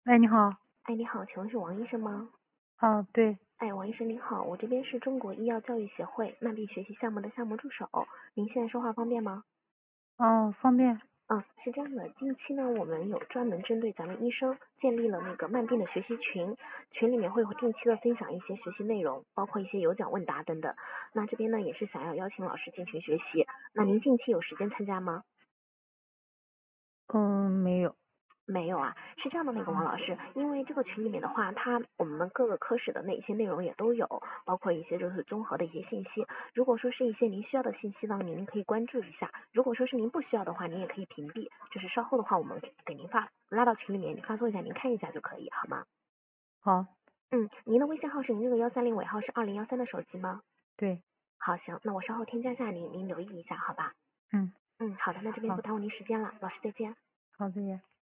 哎，你好。 哎，你好，请问是王医生吗？ 哦，对。 哎，王医生您好，我这边是中国医药教育协会慢病学习项目的项目助手，您现在说话方便吗？ 哦，方便。 是这样的，近期呢，我们有专门针对咱们医生建立了那个慢病的学习群，群里面会定期的分享一些学习内容，包括一些有奖问答等等。那这边呢，也是想要邀请老师进群学习，那您近期有时间参加吗？ 没有。 没有啊，是这样的，那个王老师，因为这个群里面的话，我们各个科室的那些内容也都有，包括一些就是综合的一些信息。如果说是一些您需要的信息呢，您可以关注一下；如果说是您不需要的话，您也可以屏蔽。就是稍后的话，我们给您拉到群里面，你发送一下，您看一下就可以，好吗？ 好。 您的微信号是您这个130尾号是2013的手机吗？ 对。 好，行，那我稍后添加一下您，您留意一下，好吧？ 嗯。 好的，那这边不好。 耽误您时间了，老师再见。 好，再见。